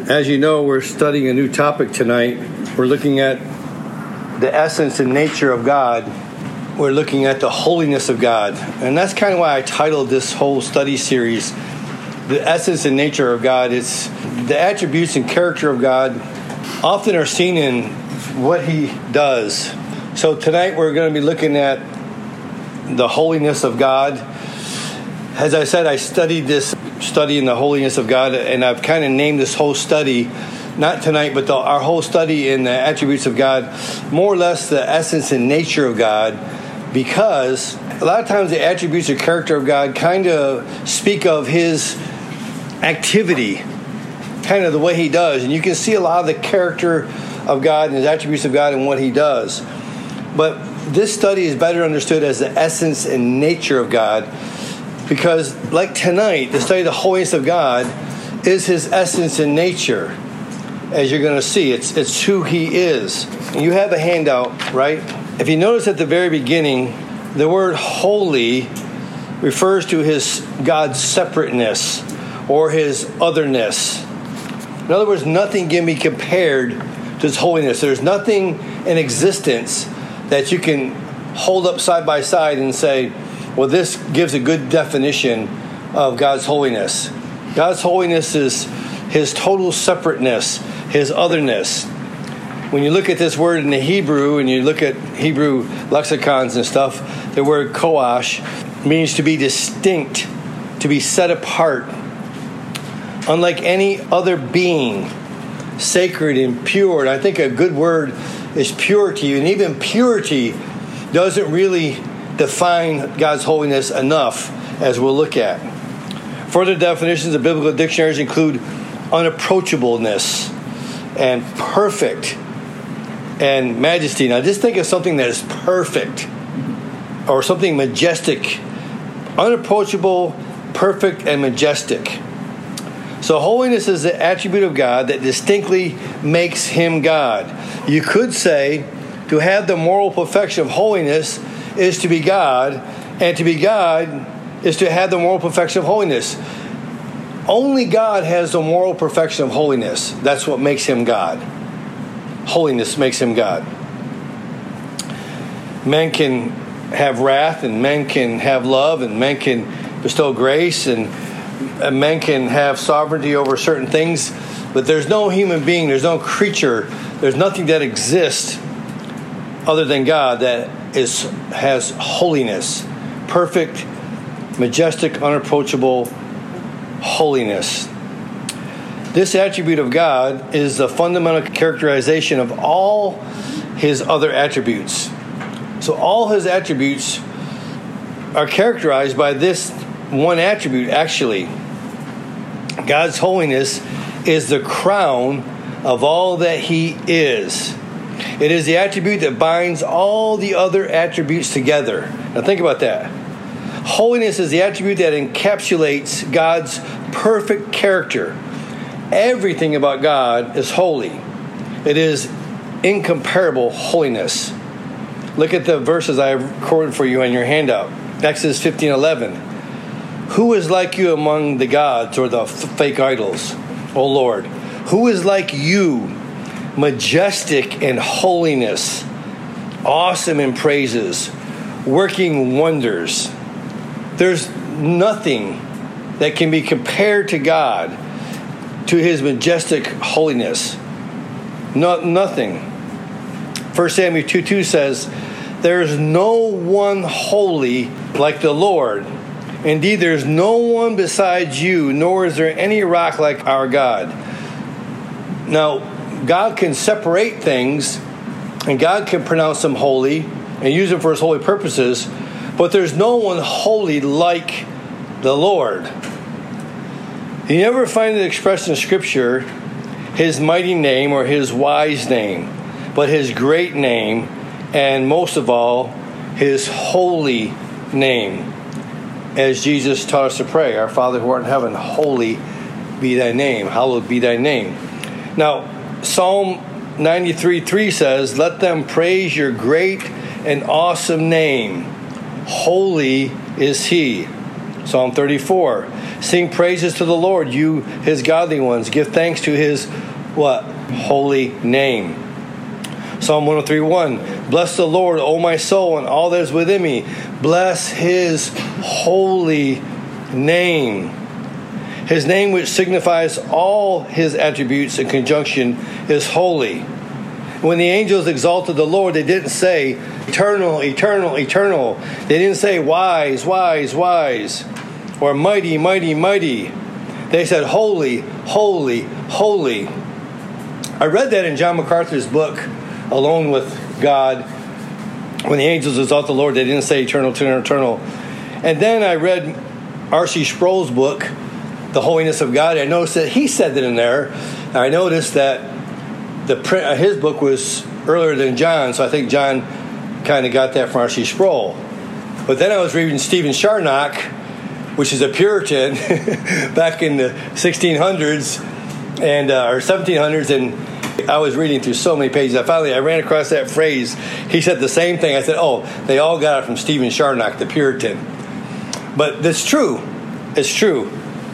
As you know, we're studying a new topic tonight. We're looking at the essence and nature of God. We're looking at the holiness of God. And that's kind of why I titled this whole study series, The Essence and Nature of God. It's the attributes and character of God often are seen in what He does. So tonight we're going to be looking at the holiness of God. As I said, I studied this study in the holiness of God, and I've kind of named this whole study, not tonight, but our whole study in the attributes of God, more or less the essence and nature of God, because a lot of times the attributes or character of God kind of speak of His activity, kind of the way He does. And you can see a lot of the character of God and His attributes of God and what He does. But this study is better understood as the essence and nature of God, because like tonight, the study of the holiness of God is His essence and nature. As you're going to see, it's who He is. You have a handout, right? If you notice at the very beginning, the word holy refers to God's separateness or His otherness. In other words, nothing can be compared to His holiness. There's nothing in existence that you can hold up side by side and say, well, this gives a good definition of God's holiness. God's holiness is His total separateness, His otherness. When you look at this word in the Hebrew, and you look at Hebrew lexicons and stuff, the word koash means to be distinct, to be set apart, unlike any other being, sacred and pure. And I think a good word is purity, and even purity doesn't really define God's holiness enough, as we'll look at. Further definitions of biblical dictionaries include unapproachableness and perfect and majesty. Now just think of something that is perfect or something majestic. Unapproachable, perfect, and majestic. So holiness is the attribute of God that distinctly makes Him God. You could say to have the moral perfection of holiness is to be God, and to be God is to have the moral perfection of holiness. Only God has the moral perfection of holiness. That's what makes Him God. Holiness makes Him God. Men can have wrath, and men can have love, and men can bestow grace, and men can have sovereignty over certain things, but there's no human being, there's no creature, there's nothing that exists other than God that has holiness, perfect, majestic, unapproachable holiness. This attribute of God is the fundamental characterization of all His other attributes. So all His attributes are characterized by this one attribute, actually. God's holiness is the crown of all that He is. It is the attribute that binds all the other attributes together. Now think about that. Holiness is the attribute that encapsulates God's perfect character. Everything about God is holy. It is incomparable holiness. Look at the verses I recorded for you on your handout. Exodus 15:11. Who is like you among the gods or the fake idols, O Lord? Who is like you, majestic in holiness, awesome in praises, working wonders? There's nothing that can be compared to God, to His majestic holiness. Nothing. 1 Samuel 2:2 says, there is no one holy like the Lord. Indeed, there is no one besides you, nor is there any rock like our God. Now, God can separate things, and God can pronounce them holy and use them for His holy purposes, but there's no one holy like the Lord. You never find it expressed in Scripture, His mighty name or His wise name, but His great name, and most of all, His holy name. As Jesus taught us to pray, our Father who art in heaven, holy be Thy name, hallowed be Thy name. Now, Psalm 93:3 says, let them praise your great and awesome name. Holy is He. Psalm 34. Sing praises to the Lord, you his godly ones. Give thanks to his what? Holy name. Psalm 103:1. Bless the Lord, O my soul, and all that is within me. Bless his holy name. His name, which signifies all his attributes in conjunction, is holy. When the angels exalted the Lord, they didn't say eternal, eternal, eternal. They didn't say wise, wise, wise, or mighty, mighty, mighty. They said holy, holy, holy. I read that in John MacArthur's book, Alone with God. When the angels exalt the Lord, they didn't say eternal, eternal, eternal. And then I read R.C. Sproul's book, The Holiness of God. I noticed that he said that in there. I noticed that the print of his book was earlier than John, so I think John kind of got that from R.C. Sproul. But then I was reading Stephen Charnock, which is a Puritan back in the 1600s and or 1700s, and I was reading through so many pages. I ran across that phrase. He said the same thing. I said, oh, they all got it from Stephen Charnock, the Puritan. But it's true. It's true.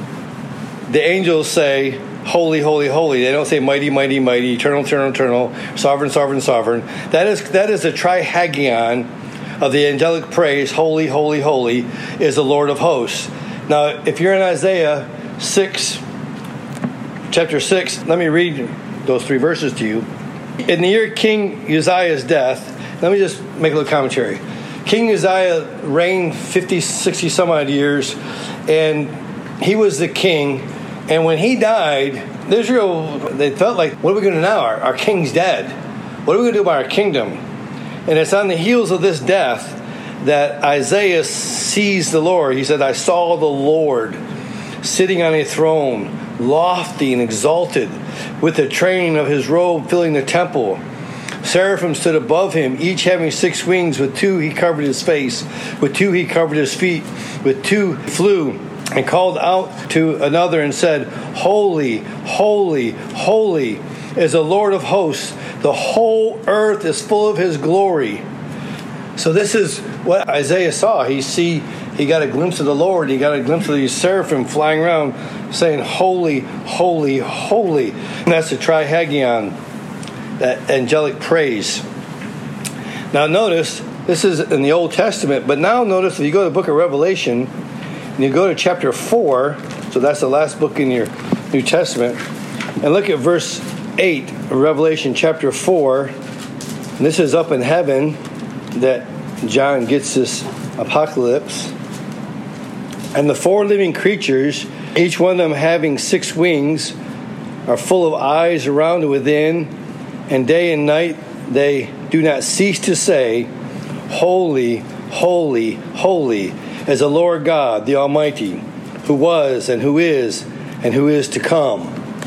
The angels say, holy, holy, holy. They don't say mighty, mighty, mighty, eternal, eternal, eternal, sovereign, sovereign, sovereign. That is a trihagion of the angelic praise. Holy, holy, holy is the Lord of hosts. Now, if you're in Isaiah 6, chapter 6, let me read those 3 verses to you. In the year King Uzziah's death, let me just make a little commentary. King Uzziah reigned 50, 60 some odd years, and he was the king. And when he died, Israel, they felt like, what are we going to do now? Our king's dead. What are we going to do about our kingdom? And it's on the heels of this death that Isaiah sees the Lord. He said, I saw the Lord sitting on a throne, lofty and exalted, with the train of his robe filling the temple. Seraphim stood above him, each having 6 wings. With 2 he covered his face, with 2 he covered his feet, with 2 he flew, and called out to another and said, Holy, holy, holy is the Lord of hosts. The whole earth is full of his glory. So this is what Isaiah saw. He got a glimpse of the Lord. He got a glimpse of these seraphim flying around saying, holy, holy, holy. And that's the trihagion, that angelic praise. Now notice, this is in the Old Testament, but now notice if you go to the book of Revelation, and you go to chapter 4, so that's the last book in your New Testament, and look at verse 8 of Revelation chapter 4. And this is up in heaven that John gets this apocalypse. And the 4 living creatures, each one of them having 6 wings, are full of eyes around and within, and day and night they do not cease to say, Holy, holy, holy is the Lord God, the Almighty, who was and who is to come.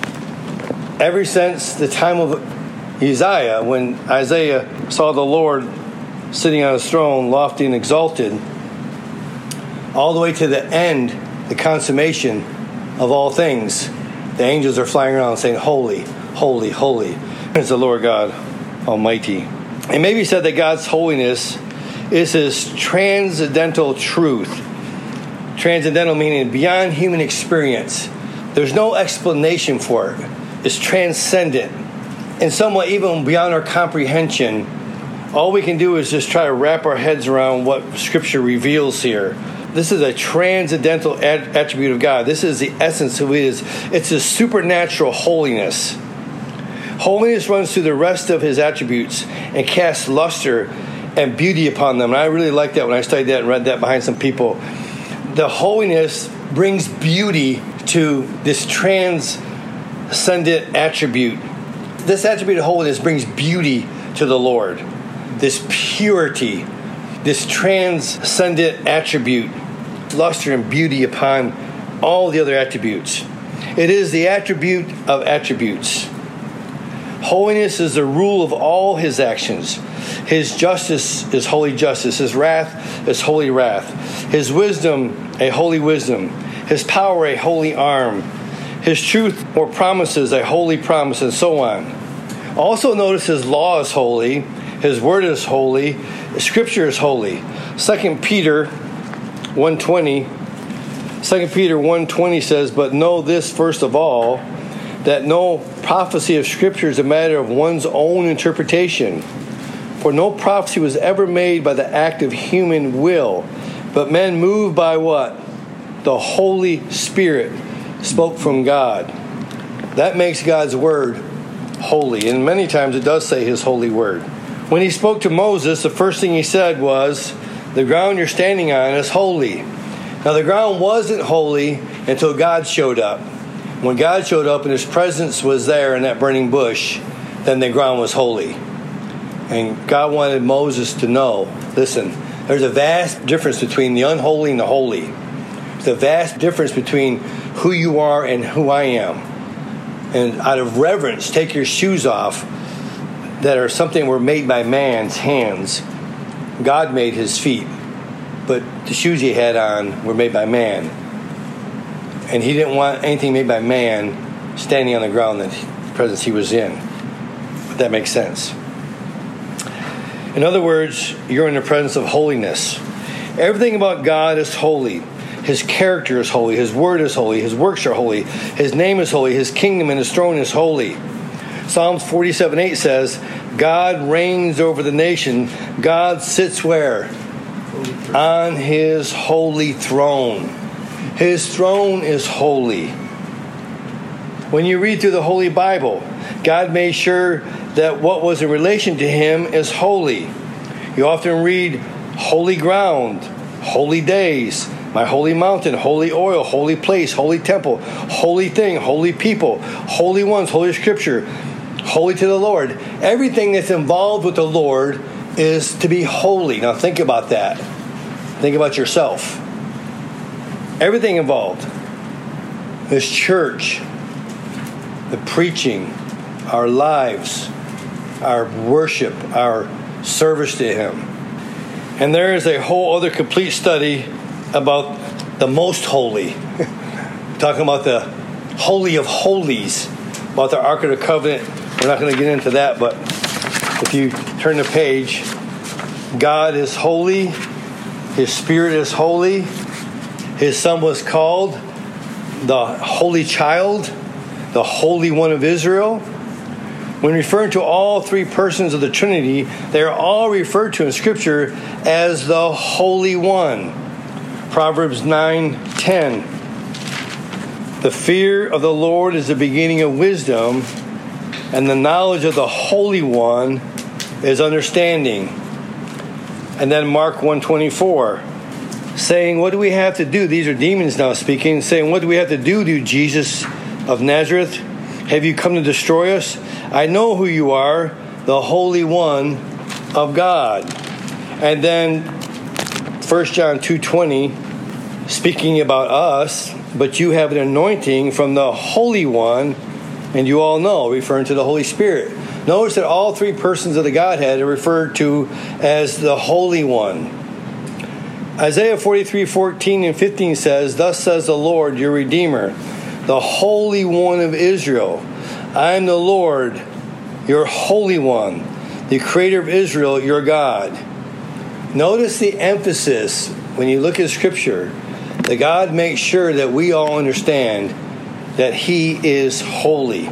Ever since the time of Uzziah, when Isaiah saw the Lord sitting on his throne, lofty and exalted, all the way to the end, the consummation of all things, the angels are flying around saying, Holy, holy, holy is the Lord God Almighty. And maybe said that God's holiness is his transcendental truth. Transcendental meaning beyond human experience. There's no explanation for it. It's transcendent. And somewhat even beyond our comprehension. All we can do is just try to wrap our heads around what Scripture reveals here. This is a transcendental attribute of God. This is the essence of who it is. It's a supernatural holiness. Holiness runs through the rest of his attributes and casts luster and beauty upon them. And I really like that when I studied that and read that behind some people. The holiness brings beauty to this transcendent attribute. This attribute of holiness brings beauty to the Lord. This purity, this transcendent attribute, luster and beauty upon all the other attributes. It is the attribute of attributes. Holiness is the rule of all his actions. His justice is holy justice. His wrath is holy wrath. His wisdom, a holy wisdom. His power, a holy arm. His truth or promises, a holy promise, and so on. Also notice his law is holy. His word is holy. Scripture is holy. 2 Peter 1:20 2 Peter 1:20 says, "But know this first of all, that no prophecy of Scripture is a matter of one's own interpretation. For no prophecy was ever made by the act of human will, but men moved by" what? "The Holy Spirit spoke from God." That makes God's word holy. And many times it does say his holy word. When he spoke to Moses, the first thing he said was, "The ground you're standing on is holy." Now the ground wasn't holy until God showed up. When God showed up and his presence was there in that burning bush, then the ground was holy. And God wanted Moses to know, listen, there's a vast difference between the unholy and the holy. There's a vast difference between who you are and who I am. And out of reverence, take your shoes off that are something were made by man's hands. God made his feet, but the shoes he had on were made by man. And he didn't want anything made by man standing on the ground that the presence he was in. But that makes sense. In other words, you're in the presence of holiness. Everything about God is holy. His character is holy. His word is holy. His works are holy. His name is holy. His kingdom and his throne is holy. Psalms 47:8 says, God reigns over the nation. God sits where? On his holy throne. His throne is holy. When you read through the Holy Bible, God made sure that what was in relation to him is holy. You often read holy ground, holy days, my holy mountain, holy oil, holy place, holy temple, holy thing, holy people, holy ones, holy scripture, holy to the Lord. Everything that's involved with the Lord is to be holy. Now think about that. Think about yourself. Everything involved. This church, the preaching, our lives, our worship, our service to him. And there is a whole other complete study about the most holy. Talking about the Holy of Holies, about the Ark of the Covenant. We're not going to get into that, but if you turn the page, God is holy. His Spirit is holy. His Son was called the Holy Child, the Holy One of Israel. When referring to all three persons of the Trinity, they are all referred to in Scripture as the Holy One. Proverbs 9:10. The fear of the Lord is the beginning of wisdom, and the knowledge of the Holy One is understanding. And then Mark 1:24, saying, what do we have to do? These are demons now speaking, saying, what do we have to do, Jesus of Nazareth? Have you come to destroy us? I know who you are, the Holy One of God. And then 1 John 2:20, speaking about us, but you have an anointing from the Holy One, and you all know, referring to the Holy Spirit. Notice that all three persons of the Godhead are referred to as the Holy One. Isaiah 43:14 and 15 says, thus says the Lord, your Redeemer, the Holy One of Israel. I am the Lord, your Holy One, the Creator of Israel, your God. Notice the emphasis when you look at Scripture, that God makes sure that we all understand that he is holy.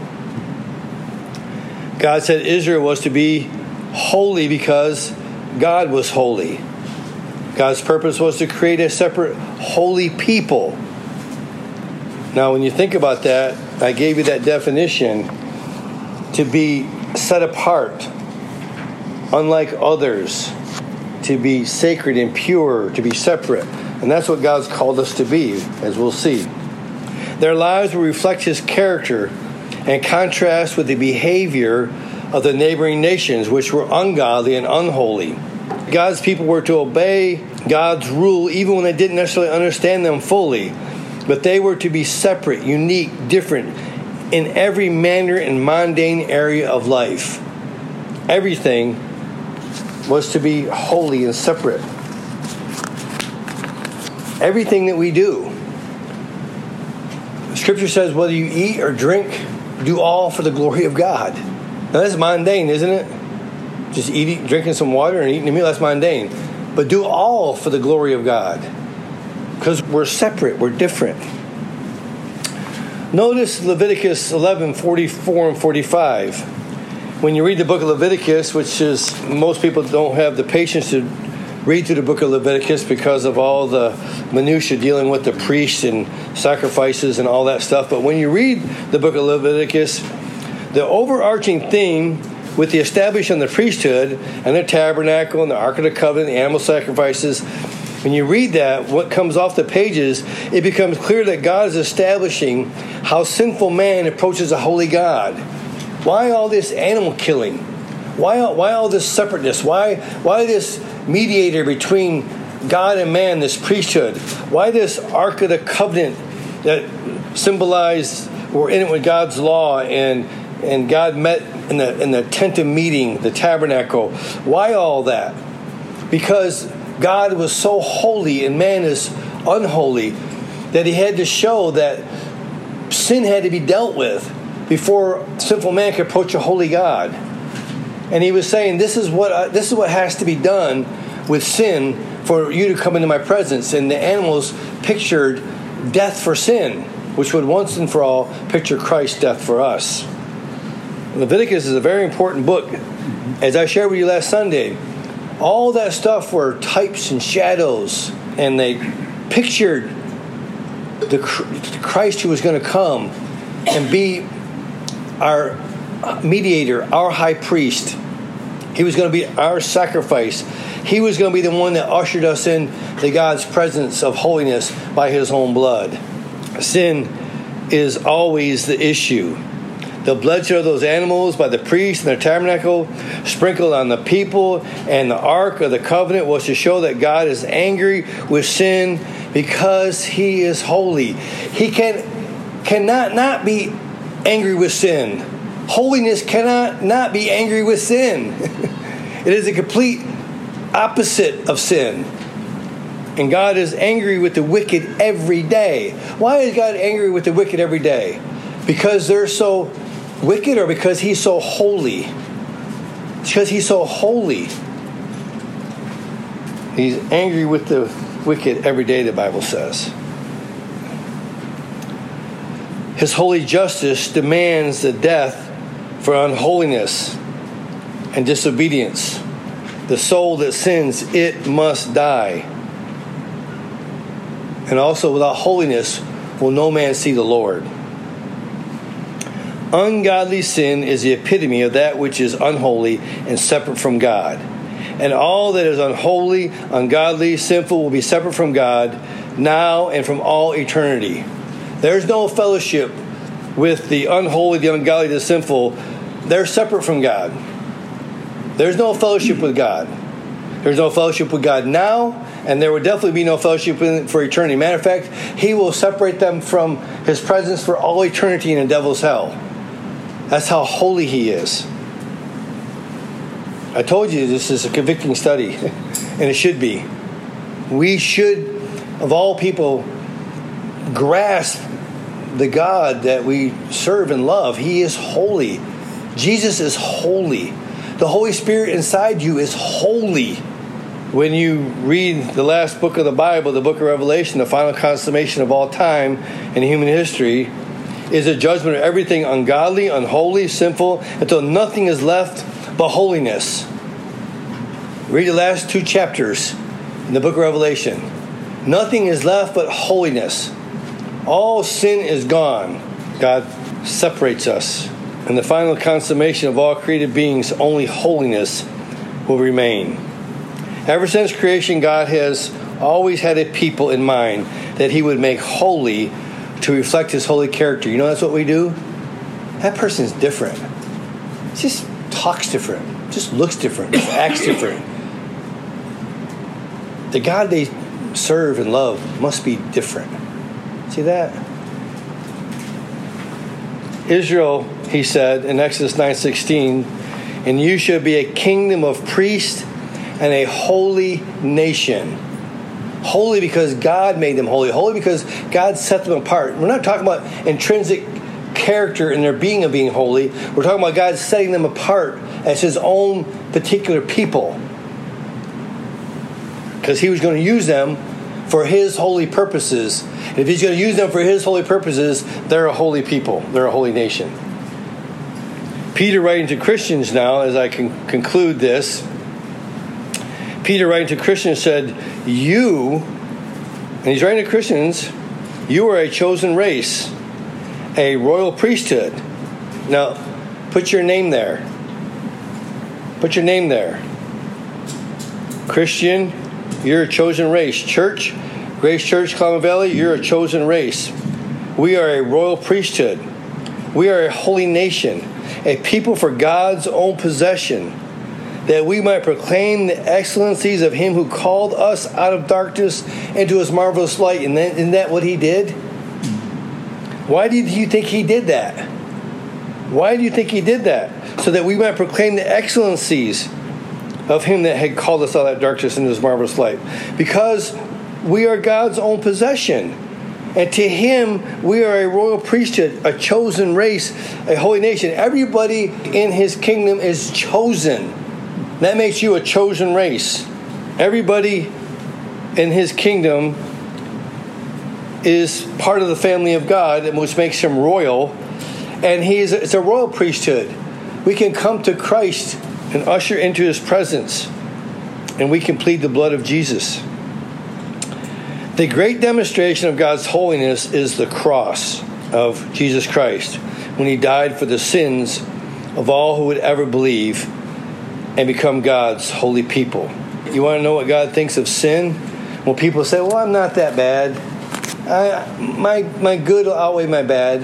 God said Israel was to be holy because God was holy. God's purpose was to create a separate holy people. Now, when you think about that, I gave you that definition, to be set apart, unlike others, to be sacred and pure, to be separate. And that's what God's called us to be, as we'll see. Their lives will reflect his character and contrast with the behavior of the neighboring nations, which were ungodly and unholy. God's people were to obey God's rule even when they didn't necessarily understand them fully. But they were to be separate, unique, different in every manner and mundane area of life. Everything was to be holy and separate. Everything that we do. Scripture says whether you eat or drink, do all for the glory of God. Now that's mundane, isn't it? Just drinking some water and eating a meal, that's mundane. But do all for the glory of God. because we're separate, we're different. Notice Leviticus 11:44 and 45. When you read the book of Leviticus, which is, most people don't have the patience to read through the book of Leviticus because of all the minutiae dealing with the priests and sacrifices and all that stuff. But when you read the book of Leviticus, the overarching theme with the establishment of the priesthood and the tabernacle and the Ark of the Covenant, the animal sacrifices, when you read that, what comes off the pages, it becomes clear that God is establishing how sinful man approaches a holy God. Why all this animal killing? Why all this separateness? Why this mediator between God and man, this priesthood? Why this Ark of the Covenant that symbolized we're in it with God's law and God met in the tent of meeting, the tabernacle? Why all that? Because God was so holy and man is unholy that he had to show that sin had to be dealt with before sinful man could approach a holy God. And he was saying, this is what has to be done with sin for you to come into my presence. And the animals pictured death for sin, which would once and for all picture Christ's death for us. Leviticus is a very important book. As I shared with you last Sunday, all that stuff were types and shadows, and they pictured the Christ who was going to come and be our mediator, our high priest. He was going to be our sacrifice. He was going to be the one that ushered us in to God's presence of holiness by his own blood. Sin is always the issue. The bloodshed of those animals by the priests in the tabernacle sprinkled on the people and the Ark of the Covenant was to show that God is angry with sin because he is holy. He cannot not be angry with sin. Holiness cannot not be angry with sin. It is a complete opposite of sin. And God is angry with the wicked every day. Why is God angry with the wicked every day? Because they're so wicked, or because he's so holy? It's because he's so holy. He's angry with the wicked every day, the Bible says. His holy justice demands the death for unholiness and disobedience. The soul that sins, it must die. And also, without holiness will no man see the Lord. Ungodly sin is the epitome of that which is unholy and separate from God. And all that is unholy, ungodly, sinful will be separate from God now and from all eternity. There's no fellowship with the unholy, the ungodly, the sinful. They're separate from God. There's no fellowship with God. There's no fellowship with God now, and there will definitely be no fellowship for eternity. Matter of fact, he will separate them from his presence for all eternity in the devil's hell. That's how holy he is. I told you this is a convicting study, and it should be. We should, of all people, grasp the God that we serve and love. He is holy. Jesus is holy. The Holy Spirit inside you is holy. When you read the last book of the Bible, the book of Revelation, the final consummation of all time in human history, is a judgment of everything ungodly, unholy, sinful, until nothing is left but holiness. Read the last 2 chapters in the book of Revelation. Nothing is left but holiness. All sin is gone. God separates us. In the final consummation of all created beings, only holiness will remain. Ever since creation, God has always had a people in mind that he would make holy to reflect his holy character. You know that's what we do? That person's different. Just talks different. Just looks different. Just acts different. The God they serve and love must be different. See that? Israel, he said in Exodus 9:16, and you shall be a kingdom of priests and a holy nation. Holy because God made them holy. Holy because God set them apart. We're not talking about intrinsic character in their being of being holy. We're talking about God setting them apart as his own particular people. Because he was going to use them for His holy purposes. And if He's going to use them for His holy purposes, they're a holy people. They're a holy nation. Peter writing to Christians now, as I can conclude this, Peter writing to Christians said, you, and he's writing to Christians, you are a chosen race, a royal priesthood. Now, put your name there. Put your name there. Christian, you're a chosen race. Church, Grace Church, Klamath Valley, you're a chosen race. We are a royal priesthood. We are a holy nation, a people for God's own possession, that we might proclaim the excellencies of Him who called us out of darkness into His marvelous light. And isn't that what He did? Why did you think He did that? Why do you think He did that? So that we might proclaim the excellencies of Him that had called us out of darkness into His marvelous light. Because we are God's own possession. And to Him, we are a royal priesthood, a chosen race, a holy nation. Everybody in His kingdom is chosen. That makes you a chosen race. Everybody in His kingdom is part of the family of God, which makes Him royal. And it's a royal priesthood. We can come to Christ and usher into His presence. And we can plead the blood of Jesus. The great demonstration of God's holiness is the cross of Jesus Christ, when He died for the sins of all who would ever believe and become God's holy people. You want to know what God thinks of sin? When people say, well, I'm not that bad. My good will outweigh my bad.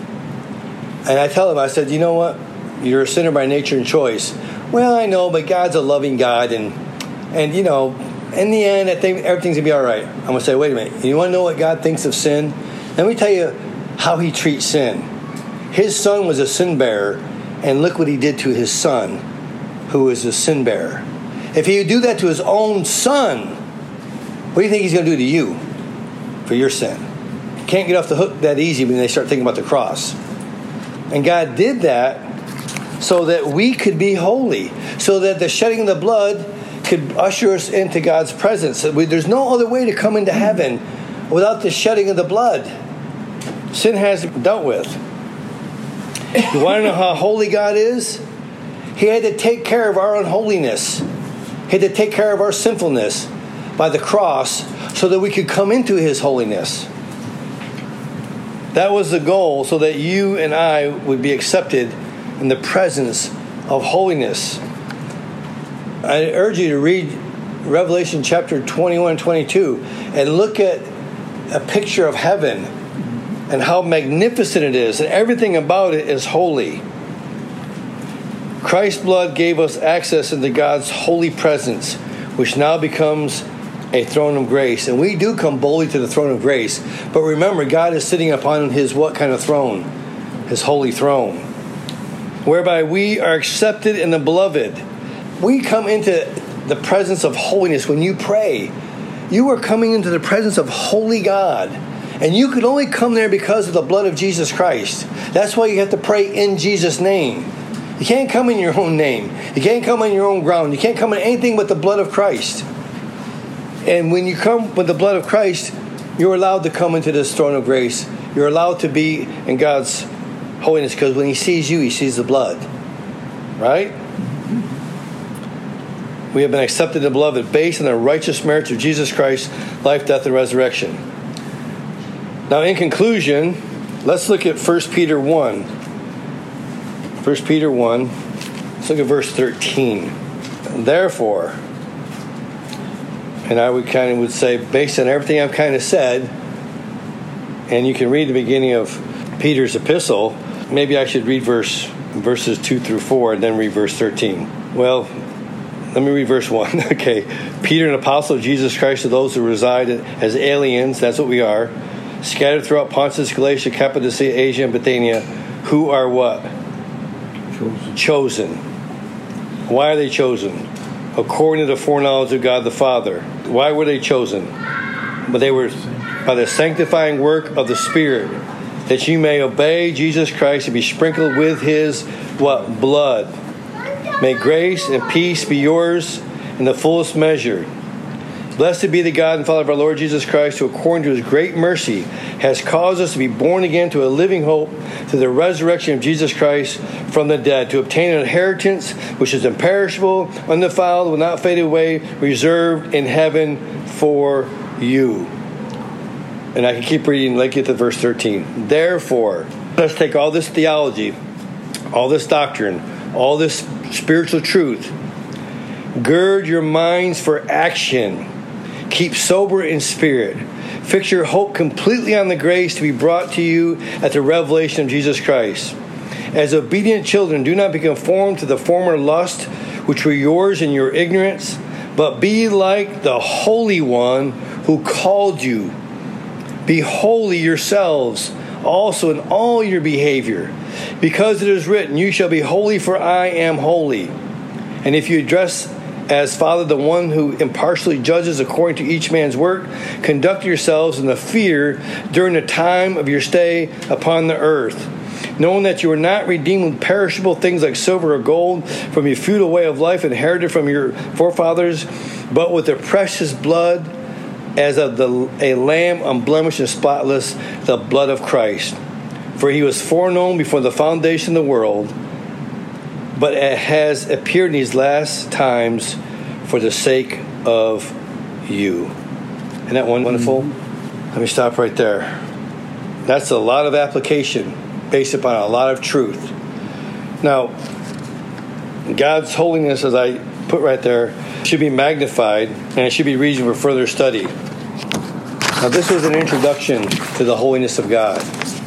And I tell them, I said, you know what? You're a sinner by nature and choice. Well, I know, but God's a loving God. And you know, in the end, I think everything's going to be all right. I'm going to say, wait a minute. You want to know what God thinks of sin? Let me tell you how He treats sin. His Son was a sin bearer, and look what He did to His Son, who is a sin bearer. If He would do that to His own Son, what do you think He's going to do to you for your sin? You can't get off the hook that easy when they start thinking about the cross. And God did that so that we could be holy, so that the shedding of the blood could usher us into God's presence. There's no other way to come into heaven without the shedding of the blood. Sin has been dealt with. You want to know how holy God is? He had to take care of our unholiness. He had to take care of our sinfulness by the cross so that we could come into His holiness. That was the goal, so that you and I would be accepted in the presence of holiness. I urge you to read Revelation chapter 21 and 22 and look at a picture of heaven and how magnificent it is, and everything about it is holy. Christ's blood gave us access into God's holy presence, which now becomes a throne of grace. And we do come boldly to the throne of grace. But remember, God is sitting upon His what kind of throne? His holy throne, whereby we are accepted in the beloved. We come into the presence of holiness when you pray. You are coming into the presence of holy God. And you could only come there because of the blood of Jesus Christ. That's why you have to pray in Jesus' name. You can't come in your own name. You can't come on your own ground. You can't come in anything but the blood of Christ. And when you come with the blood of Christ, you're allowed to come into this throne of grace. You're allowed to be in God's holiness, because when He sees you, He sees the blood. Right? We have been accepted in the beloved based on the righteous merits of Jesus Christ, life, death, and resurrection. Now, in conclusion, let's look at 1 Peter 1. 1 Peter 1, let's look at verse 13. Therefore, and I would say, based on everything I've kind of said, and you can read the beginning of Peter's epistle, maybe I should read verses 2 through 4 and then read verse 13. Well, let me read verse 1. Okay. Peter, an apostle of Jesus Christ, to those who reside as aliens, that's what we are, scattered throughout Pontus, Galatia, Cappadocia, Asia, and Bithynia, who are what? Chosen. Why are they chosen? According to the foreknowledge of God the Father. Why were they chosen? But they were by the sanctifying work of the Spirit, that you may obey Jesus Christ and be sprinkled with His what? Blood. May grace and peace be yours in the fullest measure. Blessed be the God and Father of our Lord Jesus Christ, who according to his great mercy has caused us to be born again to a living hope through the resurrection of Jesus Christ from the dead, to obtain an inheritance which is imperishable, undefiled, will not fade away, reserved in heaven for you. And I can keep reading, like get to verse 13. Therefore, let's take all this theology, all this doctrine, all this spiritual truth, gird your minds for action. Keep sober in spirit. Fix your hope completely on the grace to be brought to you at the revelation of Jesus Christ. As obedient children, do not be conformed to the former lust which were yours in your ignorance, but be like the Holy One who called you. Be holy yourselves also in all your behavior, because it is written, you shall be holy, for I am holy. And if you address as Father the one who impartially judges according to each man's work, conduct yourselves in the fear during the time of your stay upon the earth, knowing that you are not redeemed with perishable things like silver or gold from your futile way of life inherited from your forefathers, but with the precious blood as of a lamb unblemished and spotless, the blood of Christ. For he was foreknown before the foundation of the world, but it has appeared in these last times for the sake of you. Isn't that wonderful? Let me stop right there. That's a lot of application based upon a lot of truth. Now, God's holiness, as I put right there, should be magnified, and it should be reason for further study. Now, this was an introduction to the holiness of God.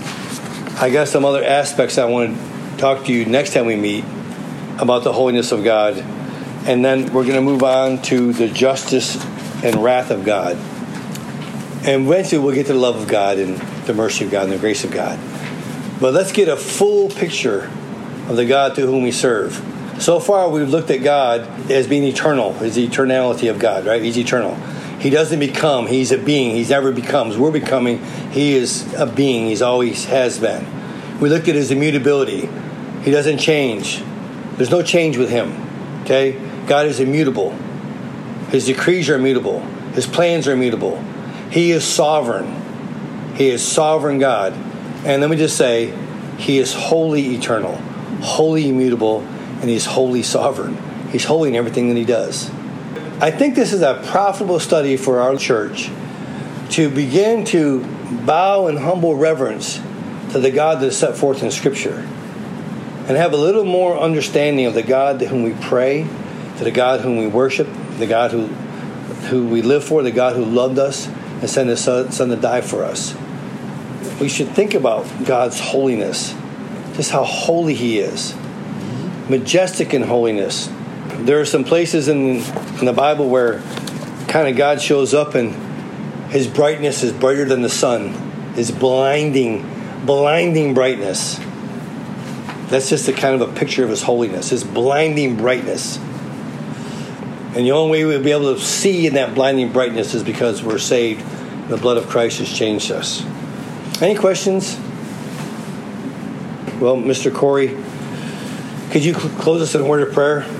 I got some other aspects I want to talk to you next time we meet about the holiness of God. And then we're going to move on to the justice and wrath of God. And eventually we'll get to the love of God and the mercy of God and the grace of God. But let's get a full picture of the God to whom we serve. So far we've looked at God as being eternal, as the eternality of God, right? He's eternal. He doesn't become, he's a being. He never becomes. We're becoming. He is a being. He's always has been. We looked at his immutability. He doesn't change. There's no change with him, okay? God is immutable. His decrees are immutable. His plans are immutable. He is sovereign. He is sovereign God. And let me just say, he is wholly eternal, wholly immutable, and he's wholly sovereign. He's holy in everything that he does. I think this is a profitable study for our church to begin to bow in humble reverence to the God that is set forth in Scripture, and have a little more understanding of the God to whom we pray, to the God whom we worship, the God who we live for, the God who loved us and sent his son to die for us. We should think about God's holiness, just how holy he is, majestic in holiness. There are some places in the Bible where kind of God shows up and his brightness is brighter than the sun, his blinding brightness. That's just a kind of a picture of his holiness, his blinding brightness. And the only way we'll be able to see in that blinding brightness is because we're saved. The blood of Christ has changed us. Any questions? Well, Mr. Corey, could you close us in a word of prayer?